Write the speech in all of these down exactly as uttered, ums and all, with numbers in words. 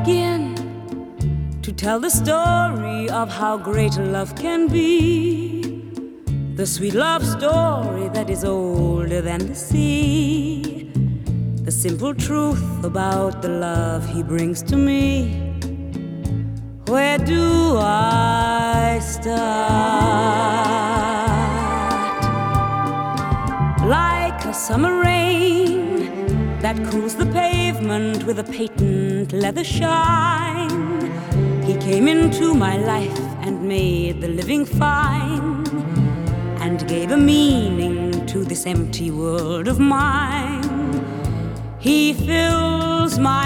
begin to tell the story of how great love can be? The sweet love story that is older than the sea. The simple truth about the love he brings to me. Where do I start? Like a summer rain that cools the pavement with a patent leather shine, he came into my life and made the living fine, and gave a meaning to this empty world of mine. He fills my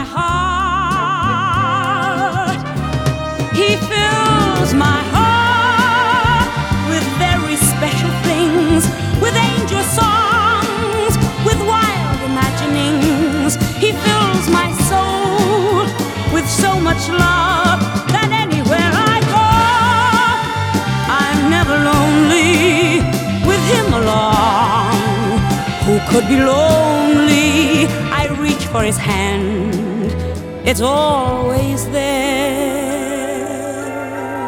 heart, he fills my heart with very special things, with angel songs, with wild imaginings. He fills my soul with so much love that anywhere I go, I'm never lonely with him along. Who could be lonely? I reach for his hand, it's always there.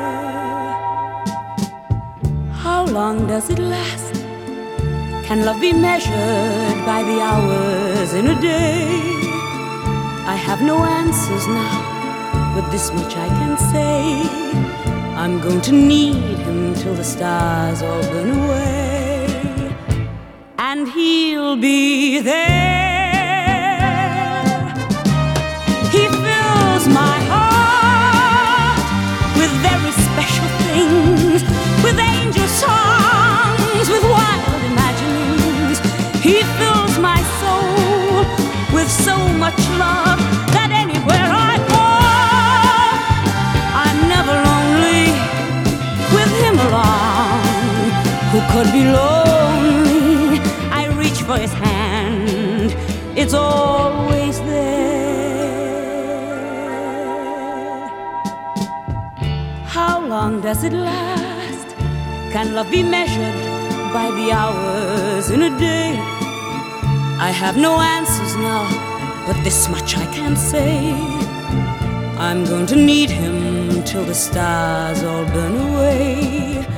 How long does it last? Can love be measured by the hours in a day? I have no answers now, but this much I can say: I'm going to need him till the stars all burn away, and he'll be there. He fills my heart with very special things, with angel songs, with wild imaginings. He fills my soul with so much love that anywhere I go, I'm never lonely with him along. Who could be lonely? I reach for his hand, it's always there. How long does it last? Can love be measured by the hours in a day? I have no answers now, but this much I can say: I'm going to need him till the stars all burn away,